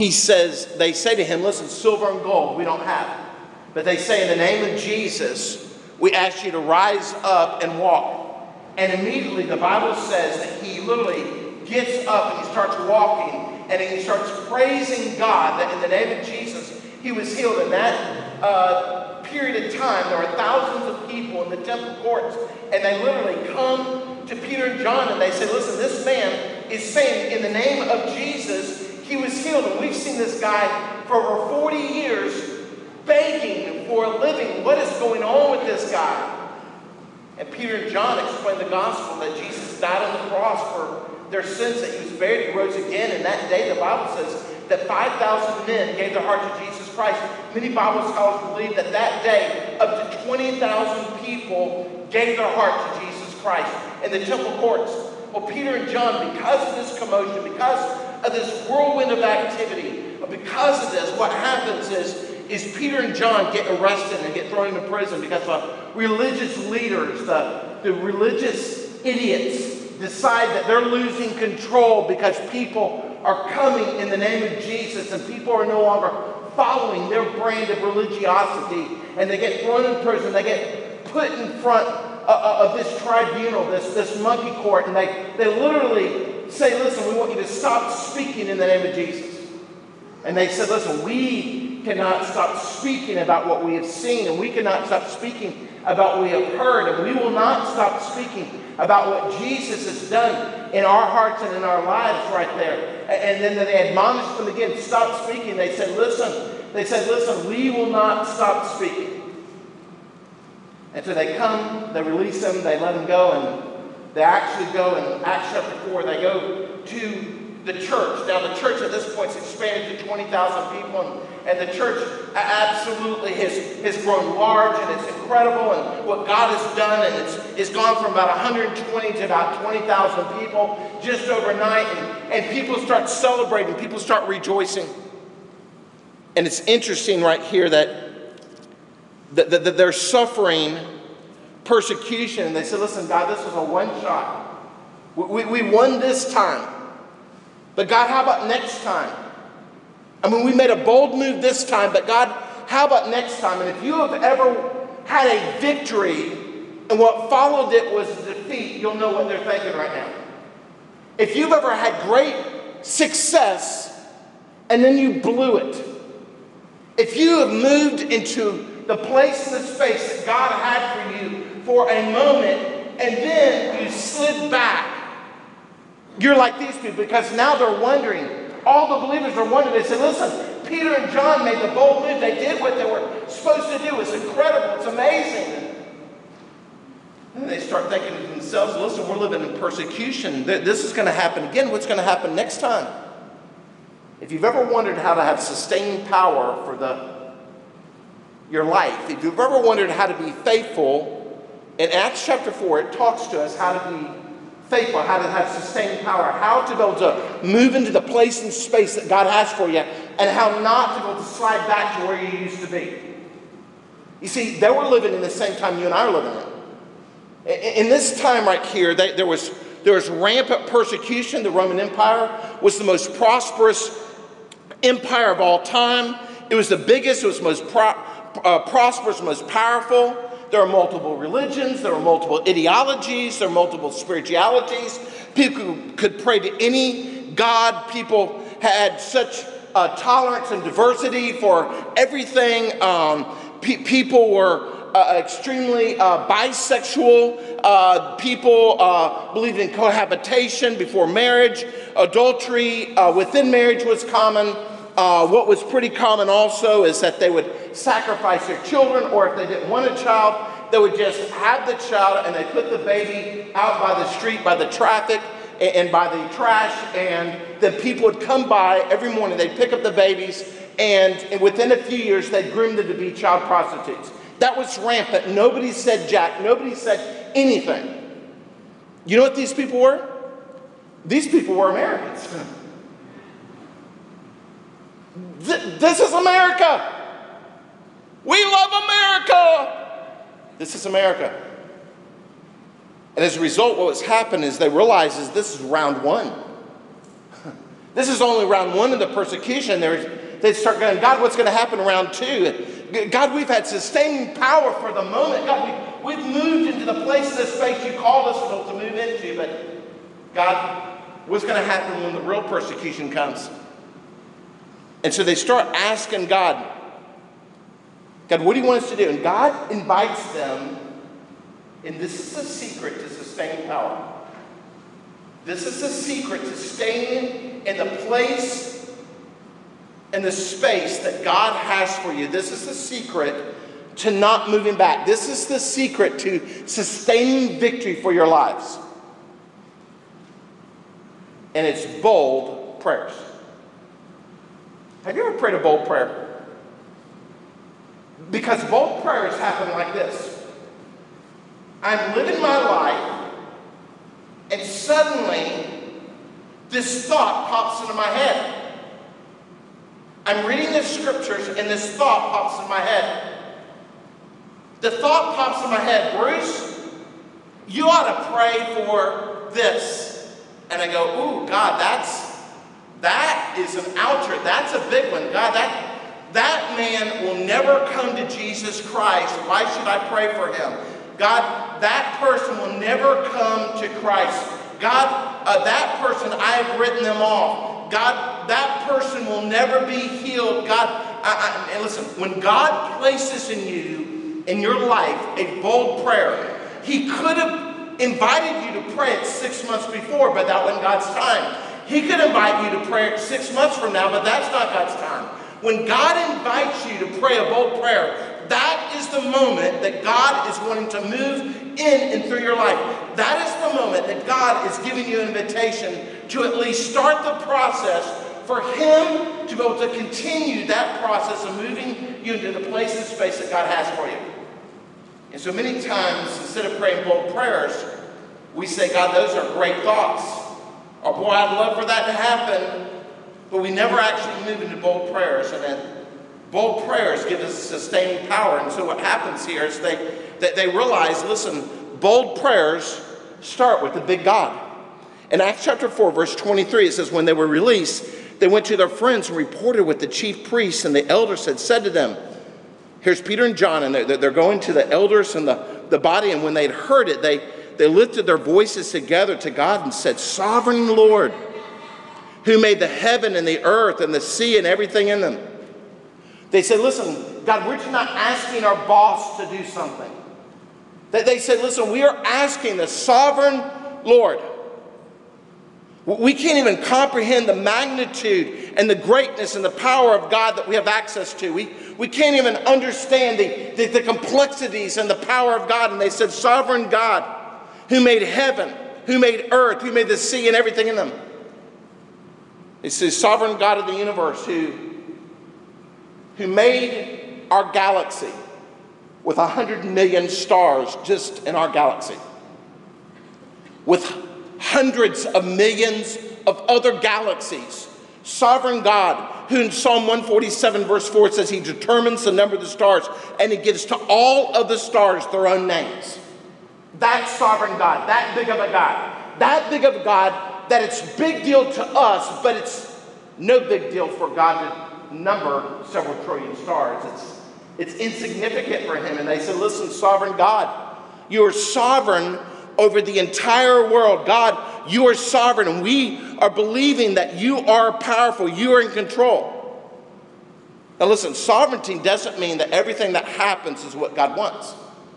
they say to him, listen, silver and gold we don't have. But they say, in the name of Jesus, we ask you to rise up and walk. And immediately the Bible says that he literally gets up and he starts walking. And he starts praising God that in the name of Jesus, he was healed. In that period of time, there were thousands of people in the temple courts. And they literally come to Peter and John and they say, listen, this man is saying in the name of Jesus, he was healed. And we've seen this guy for over 40 years begging for a living. What is going on with this guy? And Peter and John explained the gospel that Jesus died on the cross for their sins, that he was buried, he rose again. And that day, the Bible says that 5,000 men gave their heart to Jesus Christ. Many Bible scholars believe that that day, up to 20,000 people gave their heart to Jesus Christ in the temple courts. Well, Peter and John, because of this commotion, because of this whirlwind of activity, because of this, what happens is Peter and John get arrested and get thrown into prison because the religious leaders, the religious idiots, decide that they're losing control because people are coming in the name of Jesus and people are no longer following their brand of religiosity, and they get thrown in prison. They get put in front of this tribunal, this monkey court, and they literally say, listen, we want you to stop speaking in the name of Jesus. And they said, listen, we cannot stop speaking about what we have seen, and we cannot stop speaking about what we have heard, and we will not stop speaking about what Jesus has done in our hearts and in our lives right there. And then they admonished them again, stop speaking. They said, listen, we will not stop speaking. And so they come, they release them, they let them go, and they actually go in Acts chapter 4, they go to the church. Now the church at this point has expanded to 20,000 people, and the church absolutely has grown large, and it's incredible, and what God has done, and it's gone from about 120 to about 20,000 people just overnight, and people start celebrating, people start rejoicing. And it's interesting right here that they're suffering persecution, and they said, listen, God, this was a one shot. We won this time. But God, how about next time? I mean, we made a bold move this time, but God, how about next time? And if you have ever had a victory and what followed it was defeat, you'll know what they're thinking right now. If you've ever had great success and then you blew it, if you have moved into the place and the space that God had for you for a moment and then you slid back, you're like these people, because now they're wondering. All the believers are wondering. They said, listen, Peter and John made the bold move. They did what they were supposed to do. It's incredible. It's amazing. And they start thinking to themselves, listen, we're living in persecution. This is going to happen again. What's going to happen next time? If you've ever wondered how to have sustaining power for your life, if you've ever wondered how to be faithful, in Acts chapter 4, it talks to us how to be faithful, how to have sustaining power, how to be able to move into the place and space that God has for you, and how not to be able to slide back to where you used to be. You see, they were living in the same time you and I are living in. In this time right here, there was rampant persecution. The Roman Empire was the most prosperous empire of all time. It was the biggest, it was most prosperous, most powerful. There are multiple religions, there are multiple ideologies, there are multiple spiritualities. People could pray to any god. People had such tolerance and diversity for everything. People were extremely bisexual. People believed in cohabitation before marriage. Adultery within marriage was common. What was pretty common also is that they would sacrifice their children, or if they didn't want a child, they would just have the child and they put the baby out by the street, by the traffic, and by the trash, and then people would come by every morning. They'd pick up the babies, and within a few years, they'd groom them to be child prostitutes. That was rampant. Nobody said jack. Nobody said anything. You know what these people were? These people were Americans. This is America. We love America. This is America. And as a result, what has happened is they realize this is round one. This is only round one of the persecution. They start going, God, what's going to happen in round two? God, we've had sustaining power for the moment. God, we've moved into the place of the space you called us to move into. But God, what's going to happen when the real persecution comes? And so they start asking God, God, what do you want us to do? And God invites them, and this is the secret to sustaining power. This is the secret to staying in the place and the space that God has for you. This is the secret to not moving back. This is the secret to sustaining victory for your lives. And it's bold prayers. Have you ever prayed a bold prayer? Because bold prayers happen like this. I'm living my life, and suddenly this thought pops into my head. I'm reading the scriptures, and this thought pops in my head. The thought pops in my head, Bruce, you ought to pray for this. And I go, ooh, God, that is an oucher. That's a big one. God, that man will never come to Jesus Christ. Why should I pray for him? God, that person will never come to Christ. God, that person, I have written them off. God, that person will never be healed. God, and listen, when God places in you, in your life, a bold prayer, he could have invited you to pray it 6 months before, but that wasn't God's time. He could invite you to pray it 6 months from now, but that's not God's time. When God invites you to pray a bold prayer, that is the moment that God is wanting to move in and through your life. That is the moment that God is giving you an invitation to at least start the process for him to be able to continue that process of moving you into the place and space that God has for you. And so many times, instead of praying bold prayers, we say, God, those are great thoughts. Or, boy, I'd love for that to happen. But we never actually move into bold prayers. And then bold prayers give us sustaining power. And so what happens here is they realize, listen, bold prayers start with the big God. In Acts chapter 4, verse 23, it says, when they were released, they went to their friends and reported what the chief priests and the elders had said to them. Here's Peter and John, and they're going to the elders and the body. And when they'd heard it, they lifted their voices together to God and said, Sovereign Lord, who made the heaven and the earth and the sea and everything in them. They said, listen, God, we're just not asking our boss to do something. They said, listen, we are asking the sovereign Lord. We can't even comprehend the magnitude and the greatness and the power of God that we have access to. We can't even understand the complexities and the power of God. And they said, Sovereign God, who made heaven, who made earth, who made the sea and everything in them. They say, Sovereign God of the universe, who made our galaxy with 100 million stars just in our galaxy, with hundreds of millions of other galaxies. Sovereign God, who in Psalm 147 verse 4 says he determines the number of the stars and he gives to all of the stars their own names. That sovereign God, that big of a God, that big of a God that it's big deal to us, but it's no big deal for God to number several trillion stars. It's insignificant for him. And they said, listen, sovereign God, you are sovereign over the entire world. God, you are sovereign, and we are believing that you are powerful. You are in control. Now listen, sovereignty doesn't mean that everything that happens is what God wants.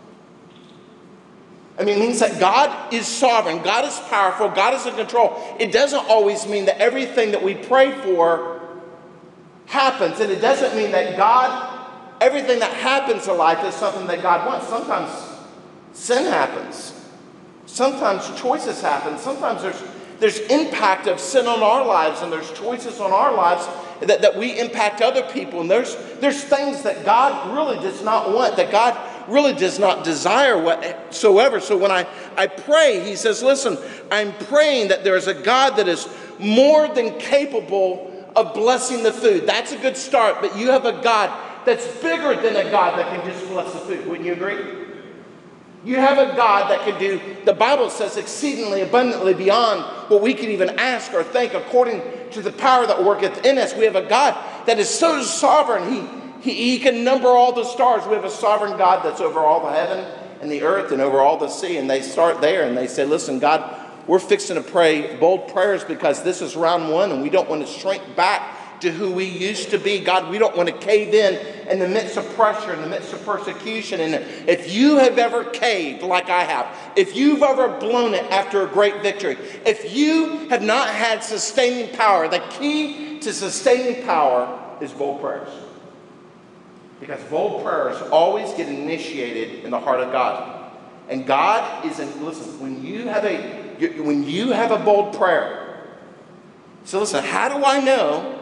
I mean, it means that God is sovereign, God is powerful, God is in control. It doesn't always mean that everything that we pray for happens, and it doesn't mean that everything that happens in life is something that God wants. Sometimes sin happens. Sometimes choices happen. Sometimes there's impact of sin on our lives, and there's choices on our lives that we impact other people. And there's things that God really does not want, that God really does not desire whatsoever. So when I pray, he says, listen, I'm praying that there's a God that is more than capable of blessing the food. That's a good start, but you have a God that's bigger than a God that can just bless the food. Wouldn't you agree? You have a God that can do, the Bible says, exceedingly abundantly beyond what we can even ask or think, according to the power that worketh in us. We have a God that is so sovereign, he can number all the stars. We have a sovereign God that's over all the heaven and the earth and over all the sea. And they start there and they say, listen, God, we're fixing to pray bold prayers because this is round one and we don't want to shrink back to who we used to be. God, we don't want to cave in the midst of pressure, in the midst of persecution. And if you have ever caved like I have, if you've ever blown it after a great victory, if you have not had sustaining power, the key to sustaining power is bold prayers. Because bold prayers always get initiated in the heart of God. And God is listen, when you have a bold prayer, so listen, how do I know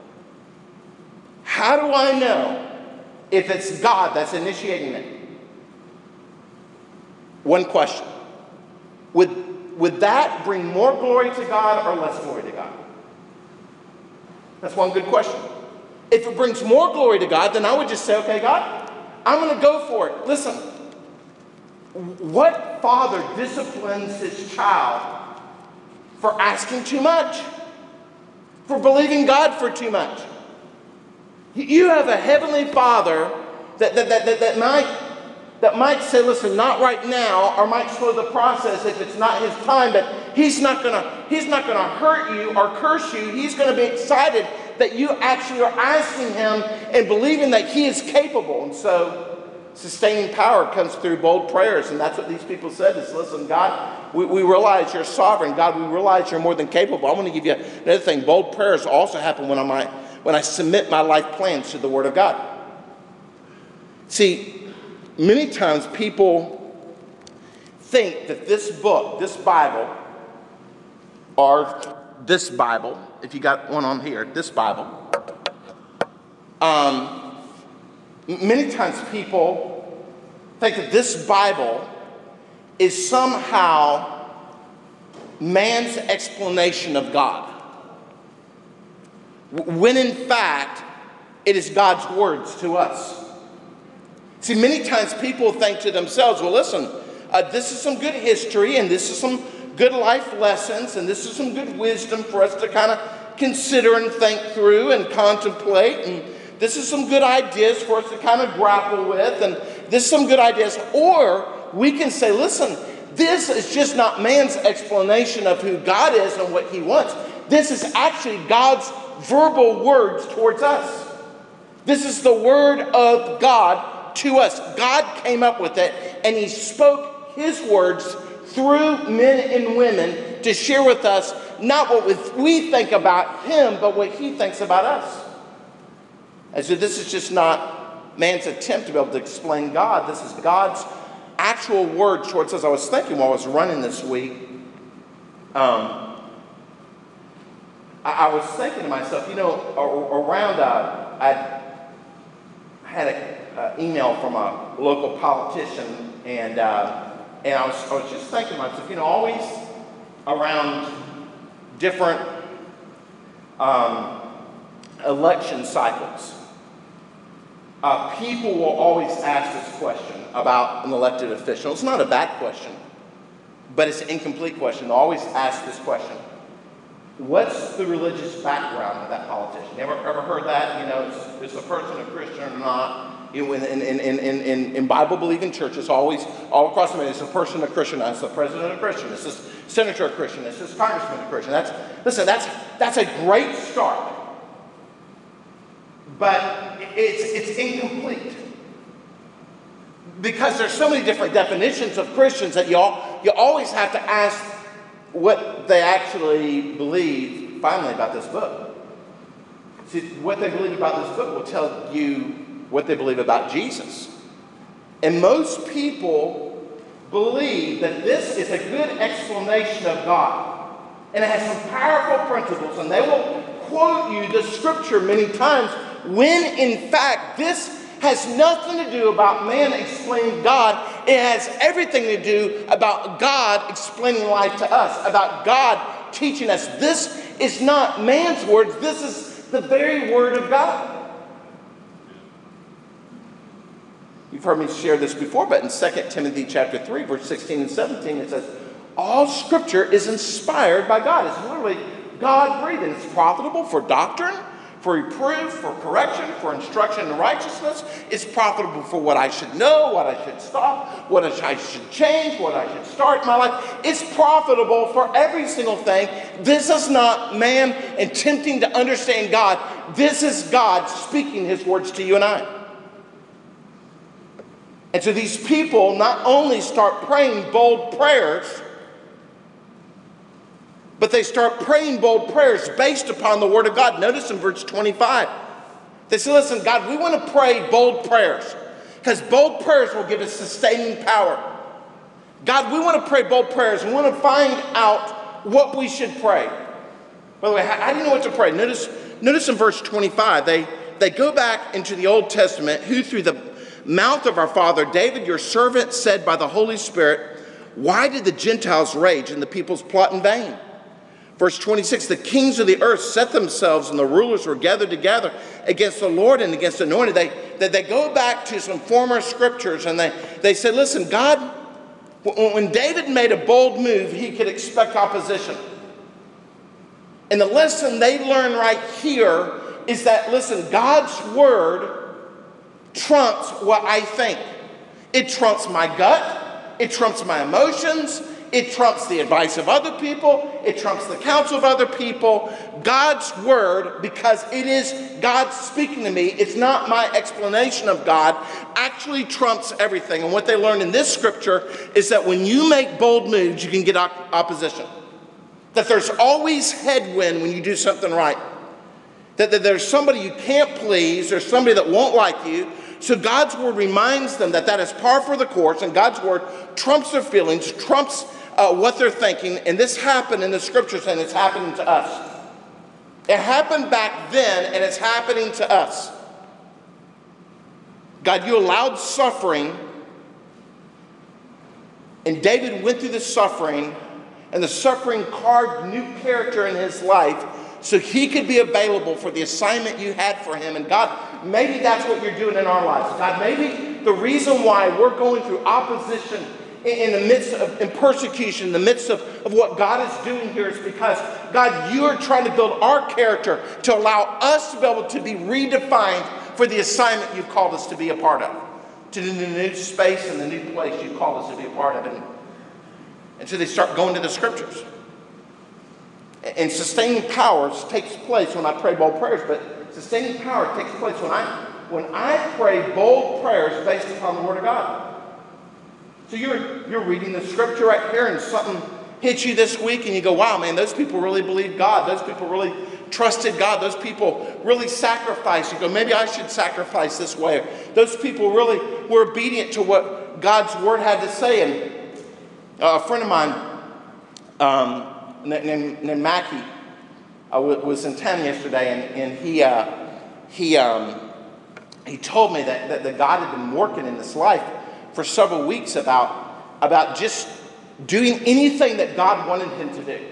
if it's God that's initiating it? One question. Would that bring more glory to God or less glory to God? That's one good question. If it brings more glory to God, then I would just say, okay, God, I'm going to go for it. Listen, what father disciplines his child for asking too much? For believing God for too much? You have a heavenly Father that might say, listen, not right now, or might slow the process if it's not his time, but he's not gonna hurt you or curse you. He's gonna be excited that you actually are asking him and believing that he is capable. And so sustaining power comes through bold prayers, and that's what these people said is, listen, God, we realize you're sovereign. God, we realize you're more than capable. I want to give you another thing. Bold prayers also happen when I submit my life plans to the Word of God. See, many times people think that this book, this Bible, or this Bible, if you got one on here, this Bible, many times people think that this Bible is somehow man's explanation of God, when in fact it is God's words to us. See, many times people think to themselves, well, listen, this is some good history, and this is some good life lessons, and this is some good wisdom for us to kind of consider and think through and contemplate, and this is some good ideas for us to kind of grapple with, and this is some good ideas. Or we can say, listen, this is just not man's explanation of who God is and what he wants. This is actually God's verbal words towards us. This is the word of God to us. God came up with it, and he spoke his words through men and women to share with us not what we think about him, but what he thinks about us. And so this is just not man's attempt to be able to explain God. This is God's actual word towards us. I was thinking while I was running this week, I was thinking to myself, around, I had an email from a local politician, and I was just thinking to myself, always around different election cycles, people will always ask this question about an elected official. It's not a bad question, but it's an incomplete question. They'll always ask this question: what's the religious background of that politician? You ever heard that? Is the person a Christian or not? In Bible-believing churches, always all across America, is the person a Christian? Is the president a Christian? Is this senator a Christian? Is this congressman a Christian? That's a great start, but it's incomplete, because there's so many different definitions of Christians that you always have to ask what they actually believe finally about this book. See, what they believe about this book will tell you what they believe about Jesus. And most people believe that this is a good explanation of God, and it has some powerful principles, and they will quote you the scripture many times, when in fact this has nothing to do about man explaining God. It has everything to do about God explaining life to us, about God teaching us. This is not man's words. This is the very word of God. You've heard me share this before, but in 2 Timothy chapter 3, verse 16 and 17, it says, all Scripture is inspired by God. It's literally God-breathed. It's profitable for doctrine, for reproof, for correction, for instruction in righteousness. It's profitable for what I should know, what I should stop, what I should change, what I should start in my life. It's profitable for every single thing. This is not man attempting to understand God. This is God speaking his words to you and I. And so these people not only start praying bold prayers, but they start praying bold prayers based upon the Word of God. Notice in verse 25, they say, listen, God, we want to pray bold prayers because bold prayers will give us sustaining power. God, we want to pray bold prayers. We want to find out what we should pray. By the way, how do you know what to pray? Notice in verse 25, they go back into the Old Testament, who through the mouth of our father David, your servant, said by the Holy Spirit, why did the Gentiles rage and the peoples plot in vain? Verse 26, the kings of the earth set themselves and the rulers were gathered together against the Lord and against the anointed. They go back to some former scriptures and they said, listen, God, when David made a bold move, he could expect opposition. And the lesson they learn right here is that, listen, God's word trumps what I think. It trumps my gut. It trumps my emotions. It trumps the advice of other people. It trumps the counsel of other people. God's word, because it is God speaking to me, it's not my explanation of God, actually trumps everything. And what they learned in this scripture is that when you make bold moves, you can get opposition. That there's always headwind when you do something right. That there's somebody you can't please, there's somebody that won't like you. So God's word reminds them that is par for the course, and God's word trumps their feelings, trumps what they're thinking. And this happened in the scriptures, and it's happening to us. It happened back then, and it's happening to us. God, you allowed suffering, and David went through the suffering, and the suffering carved new character in his life so he could be available for the assignment you had for him. And God, maybe that's what you're doing in our lives. God, maybe the reason why we're going through opposition in the midst of persecution, in the midst of what God is doing here is because, God, you are trying to build our character to allow us to be able to be redefined for the assignment you've called us to be a part of, to the new space and the new place you've called us to be a part of. And so they start going to the scriptures. And sustaining power takes place when I pray bold prayers, but sustaining power takes place when I pray bold prayers based upon the Word of God. So you're reading the scripture right here, and something hits you this week, and you go, wow, man, those people really believe God. Those people really trusted God. Those people really sacrificed. You go, maybe I should sacrifice this way. Those people really were obedient to what God's Word had to say. And a friend of mine, named Mackie, was in town yesterday, and he told me that God had been working in his life for several weeks about just doing anything that God wanted him to do.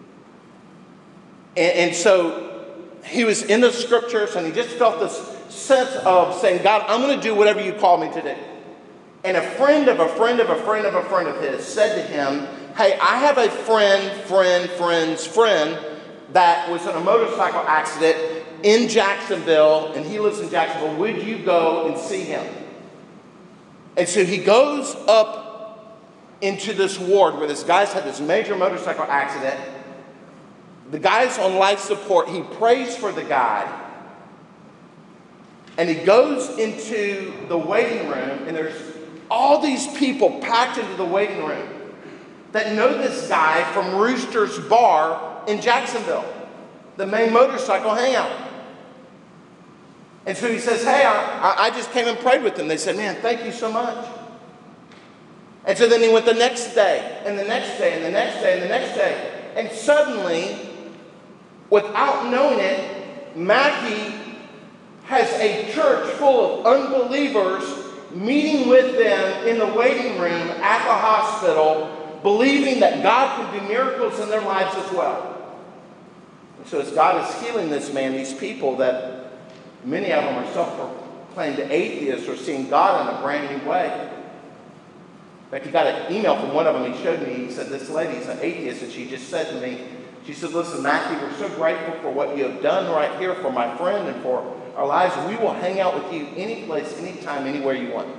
And so he was in the scriptures, and he just felt this sense of saying, God, I'm going to do whatever you call me to do. And a friend of a friend of a friend of a friend of his said to him, hey, I have a friend's friend that was in a motorcycle accident in Jacksonville, and he lives in Jacksonville. Would you go and see him? And so he goes up into this ward where this guy's had this major motorcycle accident. The guy's on life support. He prays for the guy. And he goes into the waiting room, and there's all these people packed into the waiting room that know this guy from Rooster's Bar in Jacksonville, the main motorcycle hangout. And so he says, hey, I just came and prayed with them. They said, man, thank you so much. And so then he went the next day, and the next day, and the next day, and the next day. And suddenly, without knowing it, Mackie has a church full of unbelievers meeting with them in the waiting room at the hospital, believing that God can do miracles in their lives as well. And so as God is healing this man, these people that many of them are claimed atheists are seeing God in a brand new way. In fact, he got an email from one of them. He showed me, he said, this lady's an atheist, and she just said to me, she said, listen, Matthew, we're so grateful for what you have done right here for my friend and for our lives. We will hang out with you any place, anytime, anywhere you want.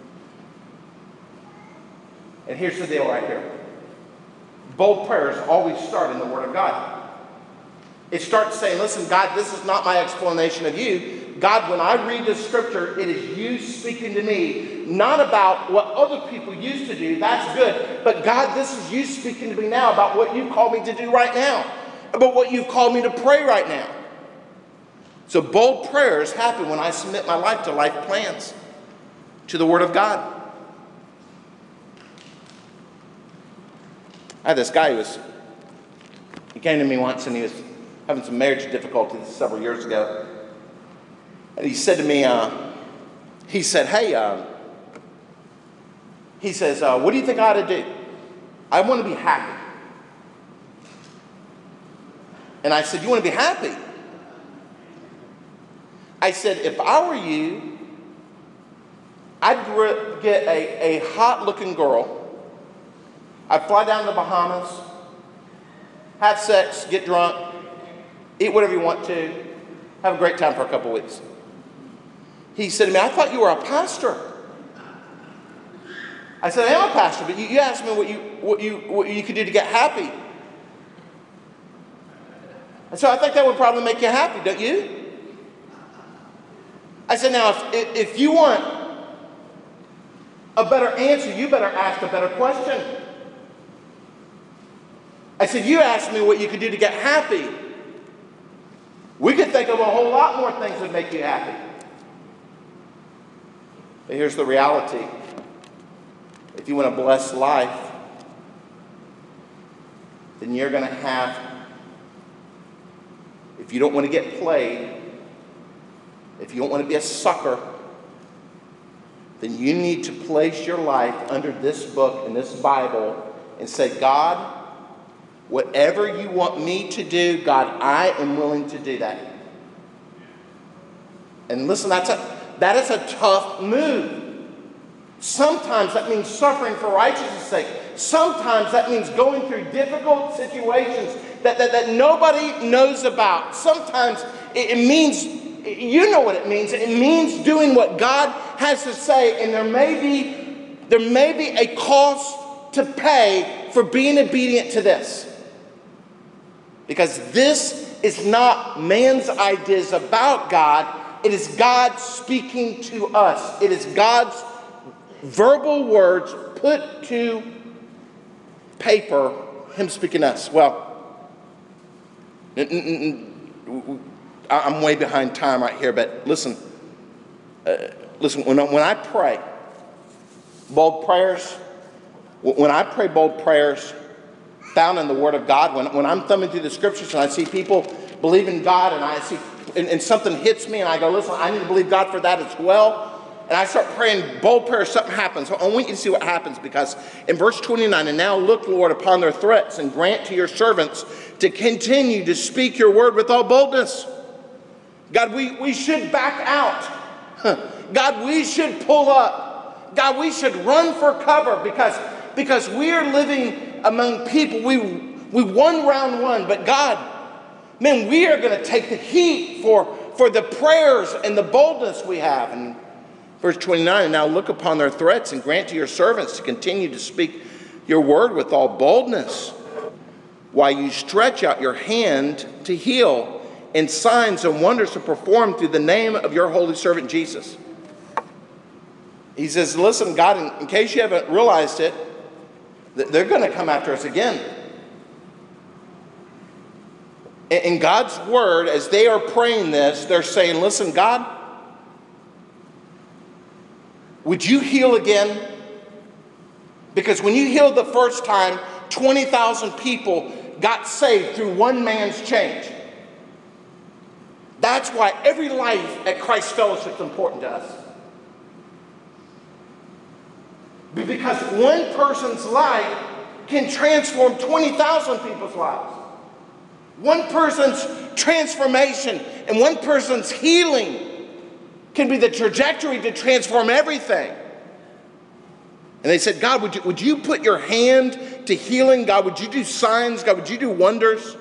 And here's the deal right here. Bold prayers always start in the Word of God. It starts saying, listen, God, this is not my explanation of you. God, when I read this scripture, it is you speaking to me, not about what other people used to do. That's good. But God, this is you speaking to me now about what you call me to do right now, about what you've called me to pray right now. So bold prayers happen when I submit my life to life plans, to the Word of God. I had this guy he came to me once, and he was having some marriage difficulties several years ago. And he said to me, he said, hey, he says, what do you think I ought to do? I want to be happy. And I said, you want to be happy? I said, if I were you, I'd get a hot-looking girl. I'd fly down to the Bahamas, have sex, get drunk, eat whatever you want to, have a great time for a couple weeks. He said to me, I thought you were a pastor. I said, I am a pastor, but you asked me what you could do to get happy. And so I think that would probably make you happy, don't you? I said, now, if you want a better answer, you better ask a better question. I said, you asked me what you could do to get happy. We could think of a whole lot more things that make you happy. But here's the reality. If you want a blessed life, then you're going to have, if you don't want to get played, if you don't want to be a sucker, then you need to place your life under this book and this Bible and say, God, whatever you want me to do, God, I am willing to do that. And listen, that is a tough move. Sometimes that means suffering for righteousness' sake. Sometimes that means going through difficult situations that nobody knows about. Sometimes it means, you know what it means. It means doing what God has to say, and there may be a cost to pay for being obedient to this. Because this is not man's ideas about God. It is God speaking to us. It is God's verbal words put to paper, him speaking to us. Well, I'm way behind time right here, but listen, when I pray bold prayers, when I pray bold prayers found in the Word of God, when I'm thumbing through the Scriptures and I see people believe in God, and I see and something hits me and I go, listen, I need to believe God for that as well. And I start praying bold prayers, something happens. So I want you to see what happens, because in verse 29, and now look, Lord, upon their threats and grant to your servants to continue to speak your word with all boldness. God, we should back out. God, we should pull up. God, we should run for cover because we are living among people. We won round one, but God, man, we are going to take the heat for the prayers and the boldness we have. And verse 29, and now look upon their threats and grant to your servants to continue to speak your word with all boldness, while you stretch out your hand to heal, and signs and wonders to perform through the name of your holy servant Jesus. He says, listen, God, in case you haven't realized it, they're going to come after us again. In God's word, as they are praying this, they're saying, listen, God, would you heal again? Because when you healed the first time, 20,000 people got saved through one man's change. That's why every life at Christ Fellowship is important to us. Because one person's life can transform 20,000 people's lives. One person's transformation and one person's healing can be the trajectory to transform everything. And they said, God, would you put your hand to healing? God, would you do signs? God, would you do wonders?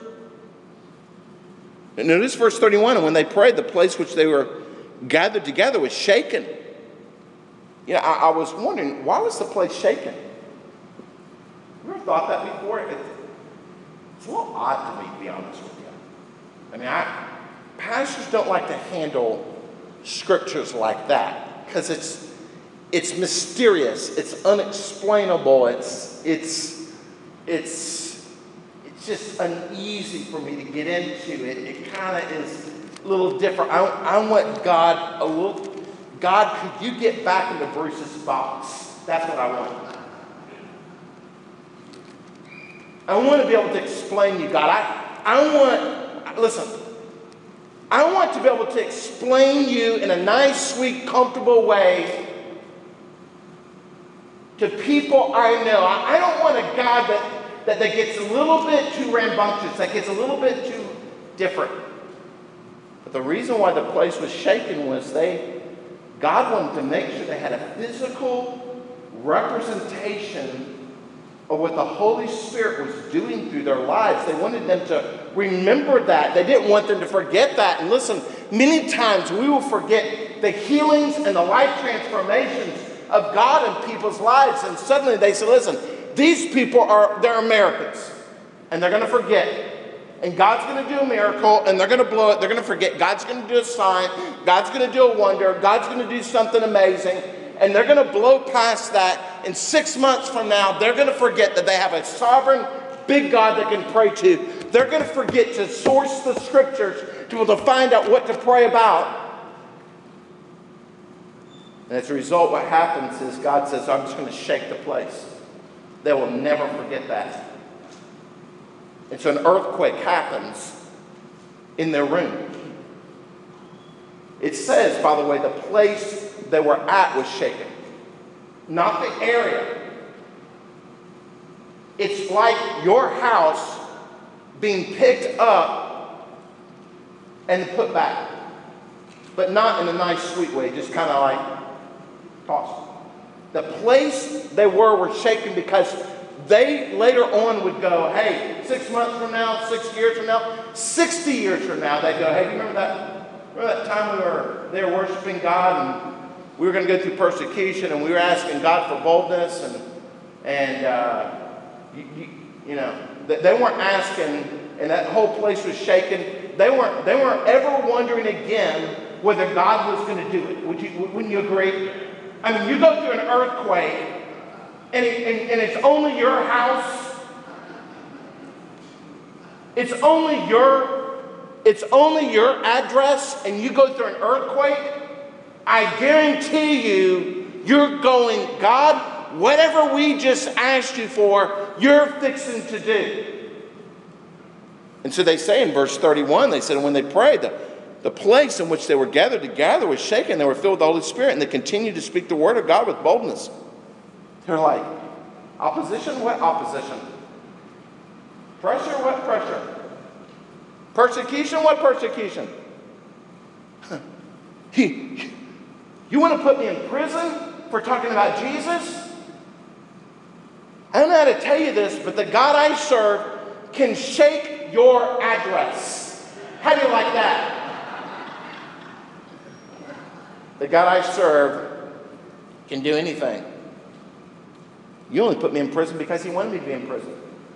And notice verse 31, and when they prayed, the place which they were gathered together was shaken. You know, I was wondering, why was the place shaken? You ever thought that before? It's a little odd to me, to be honest with you. I mean, pastors don't like to handle scriptures like that because it's mysterious, it's unexplainable, it's just uneasy for me to get into. It kind of is a little different. I want God a little. God, could you get back into Bruce's box? That's what I want. I want to be able to explain to you, God. I want to be able to explain you in a nice, sweet, comfortable way to people I know. I don't want a God that gets a little bit too rambunctious, that gets a little bit too different. But the reason why the place was shaken was God wanted to make sure they had a physical representation of what the Holy Spirit was doing through their lives. They wanted them to remember that. They didn't want them to forget that. And listen, many times we will forget the healings and the life transformations of God in people's lives. And suddenly they say, listen, these people they're Americans. And they're going to forget. And God's going to do a miracle, and they're going to blow it. They're going to forget. God's going to do a sign. God's going to do a wonder. God's going to do something amazing. And they're going to blow past that. And 6 months from now, they're going to forget that they have a sovereign, big God they can pray to. They're going to forget to source the scriptures to be able to find out what to pray about. And as a result, what happens is God says, I'm just going to shake the place. They will never forget that. And so an earthquake happens in their room. It says, by the way, the place they were at was shaken, not the area. It's like your house being picked up and put back, but not in a nice, sweet way, just kind of like tossed. The place they were shaken because they later on would go, hey, 6 months from now, 6 years from now, 60 years from now, they'd go, hey, you remember that time we were there worshiping God and we were going to go through persecution and we were asking God for boldness and they weren't asking, and that whole place was shaken. They weren't ever wondering again whether God was going to do it. Wouldn't you agree? I mean, you go through an earthquake and it's only your house. It's only your address, and you go through an earthquake. I guarantee you're going, God, whatever we just asked you for, you're fixing to do. And so they say in verse 31, they said, when they prayed, the place in which they were gathered together was shaken. They were filled with the Holy Spirit, and they continued to speak the word of God with boldness. They're like, opposition? What opposition? Pressure? What pressure? Persecution? What persecution? You want to put me in prison for talking about Jesus? I don't know how to tell you this, but the God I serve can shake your address. How do you like that? The God I serve can do anything. You only put me in prison because he wanted me to be in prison.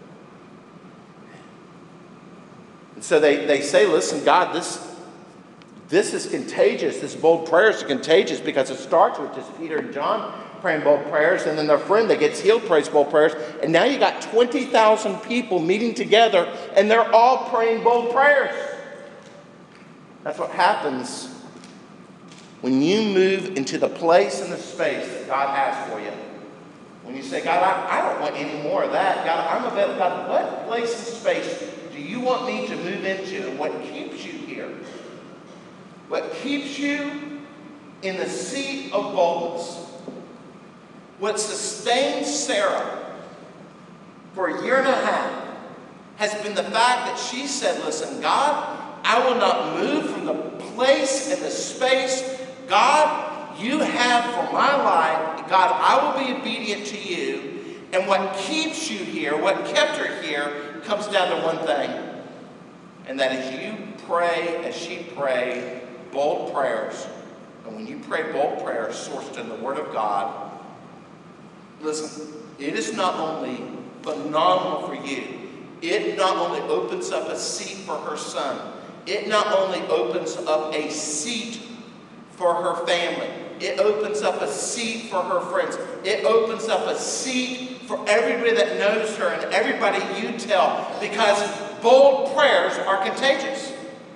And so they say, listen, God, this is contagious. This bold prayers are contagious because it starts with just Peter and John praying bold prayers, and then their friend that gets healed prays bold prayers, and now you got 20,000 people meeting together, and they're all praying bold prayers. That's what happens when you move into the place and the space that God has for you. When you say, God, I don't want any more of that. God, I'm available. God, what place and space do you want me to move into? And what keeps you here? What keeps you in the seat of boldness? What sustained Sarah for a year and a half has been the fact that she said, listen, God, I will not move from the place and the space God, you have for my life, God, I will be obedient to you. And what keeps you here, what kept her here, comes down to one thing. And that is you pray as she prayed, bold prayers. And when you pray bold prayers sourced in the Word of God, listen, it is not only phenomenal for you, it not only opens up a seat for her son, it not only opens up a seat for her family, it opens up a seat for her friends, it opens up a seat for everybody that knows her and everybody you tell, because bold prayers are contagious.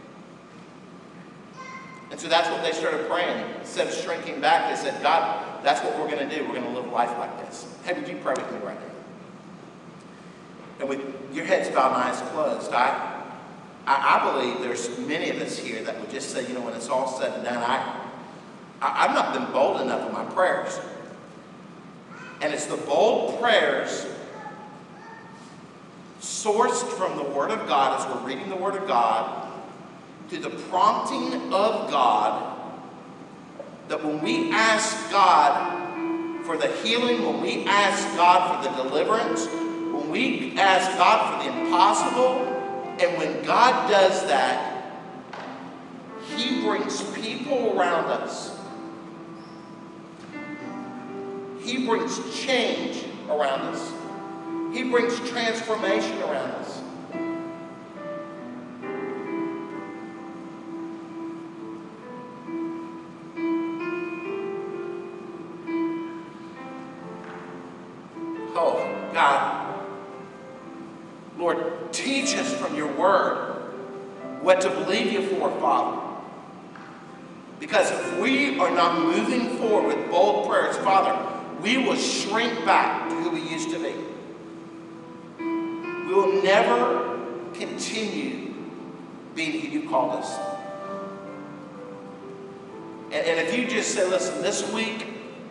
And so that's what they started praying. Instead of shrinking back, they said, God, that's what we're going to do. We're going to live life like this. Hey, would you pray with me right now? And with your heads bowed and eyes closed, I believe there's many of us here that would just say, you know, when it's all said and done, I've not been bold enough in my prayers. And it's the bold prayers sourced from the Word of God as we're reading the Word of God, to the prompting of God, that when we ask God for the healing, when we ask God for the deliverance, when we ask God for the impossible, and when God does that, He brings people around us. He brings change around us. He brings transformation around us. Oh, God, Lord, teach us from your word what to believe you for, Father. Because if we are not moving forward with bold prayers, Father, we will shrink back to who we used to be. We will never continue being who you called us. And if you just say, listen, this week,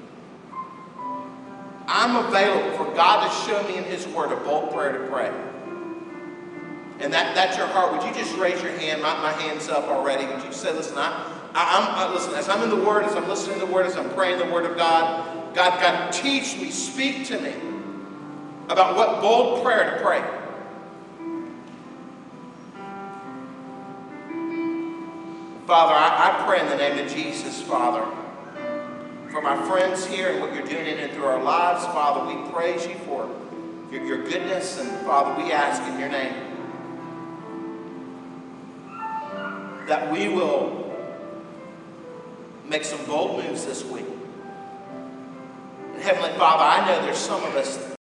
I'm available for God to show me in His Word a bold prayer to pray. And that's your heart. Would you just raise your hand? My hand's up already. Would you say, listen, listen, as I'm in the Word, as I'm listening to the Word, as I'm praying the Word of God, God, teach me, speak to me about what bold prayer to pray. Father, I pray in the name of Jesus, Father, for my friends here and what you're doing in and through our lives. Father, we praise you for your goodness, and Father, we ask in your name that we will make some bold moves this week. And Heavenly Father, I know there's some of us